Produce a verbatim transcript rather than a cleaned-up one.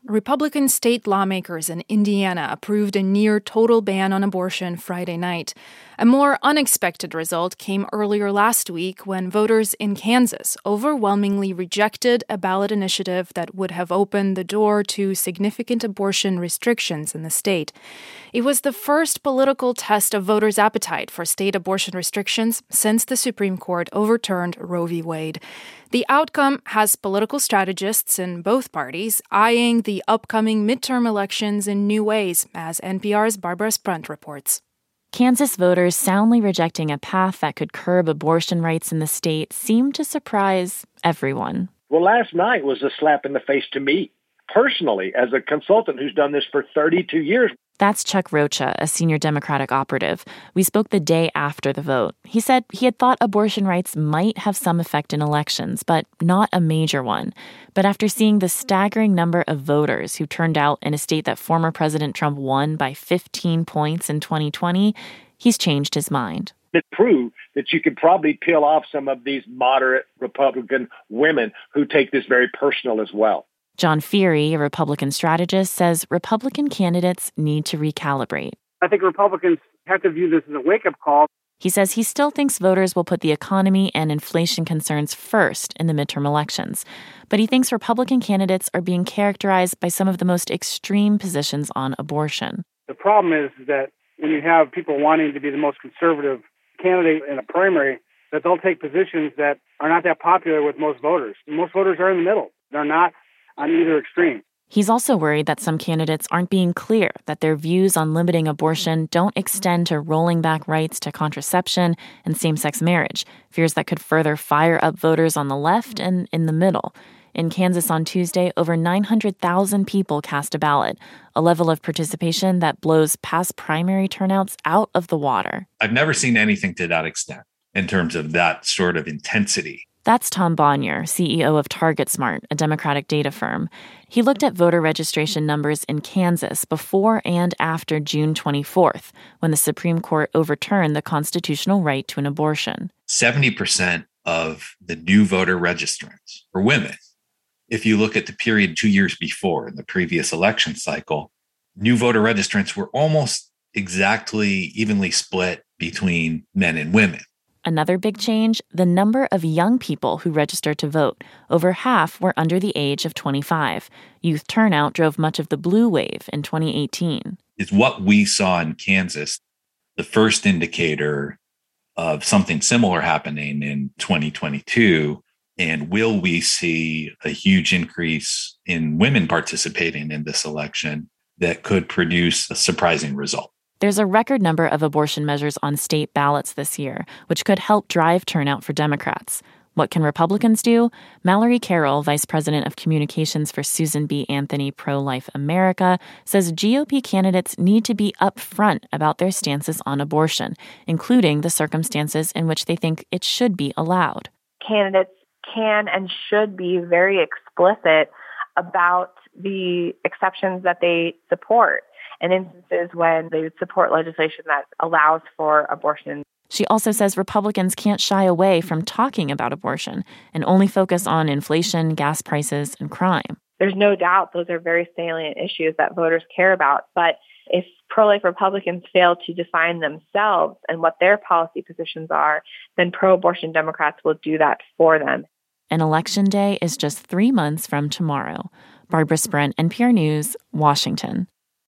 Republican state lawmakers in Indiana approved a near-total ban on abortion Friday night. A more unexpected result came earlier last week when voters in Kansas overwhelmingly rejected a ballot initiative that would have opened the door to significant abortion restrictions in the state. It was the first political test of voters' appetite for state abortion restrictions since the Supreme Court overturned Roe v. Wade. The outcome has political strategists in both parties eyeing the upcoming midterm elections in new ways, as N P R's Barbara Sprunt reports. Kansas voters soundly rejecting a path that could curb abortion rights in the state seemed to surprise everyone. Well, last night was a slap in the face to me, personally, as a consultant who's done this for thirty-two years. That's Chuck Rocha, a senior Democratic operative. We spoke the day after the vote. He said he had thought abortion rights might have some effect in elections, but not a major one. But after seeing the staggering number of voters who turned out in a state that former President Trump won by fifteen points in twenty twenty, he's changed his mind. It proved that you could probably peel off some of these moderate Republican women who take this very personal as well. John Feary, a Republican strategist, says Republican candidates need to recalibrate. I think Republicans have to view this as a wake-up call. He says he still thinks voters will put the economy and inflation concerns first in the midterm elections. But he thinks Republican candidates are being characterized by some of the most extreme positions on abortion. The problem is that when you have people wanting to be the most conservative candidate in a primary, that they'll take positions that are not that popular with most voters. Most voters are in the middle. They're not on either extreme. He's also worried that some candidates aren't being clear that their views on limiting abortion don't extend to rolling back rights to contraception and same-sex marriage, fears that could further fire up voters on the left and in the middle. In Kansas on Tuesday, over nine hundred thousand people cast a ballot, a level of participation that blows past primary turnouts out of the water. I've never seen anything to that extent in terms of that sort of intensity. That's Tom Bonnier, C E O of TargetSmart, a Democratic data firm. He looked at voter registration numbers in Kansas before and after June twenty-fourth, when the Supreme Court overturned the constitutional right to an abortion. seventy percent of the new voter registrants were women. If you look at the period two years before, in the previous election cycle, new voter registrants were almost exactly evenly split between men and women. Another big change, the number of young people who registered to vote. Over half were under the age of twenty-five. Youth turnout drove much of the blue wave in twenty eighteen. Is what we saw in Kansas the first indicator of something similar happening in twenty twenty-two? And will we see a huge increase in women participating in this election that could produce a surprising result? There's a record number of abortion measures on state ballots this year, which could help drive turnout for Democrats. What can Republicans do? Mallory Carroll, Vice President of Communications for Susan B. Anthony Pro-Life America, says G O P candidates need to be upfront about their stances on abortion, including the circumstances in which they think it should be allowed. Candidates can and should be very explicit about the exceptions that they support and instances when they would support legislation that allows for abortion. She also says Republicans can't shy away from talking about abortion and only focus on inflation, gas prices, and crime. There's no doubt those are very salient issues that voters care about. But if pro-life Republicans fail to define themselves and what their policy positions are, then pro-abortion Democrats will do that for them. And Election Day is just three months from tomorrow. Barbara Sprunt, N P R News, Washington.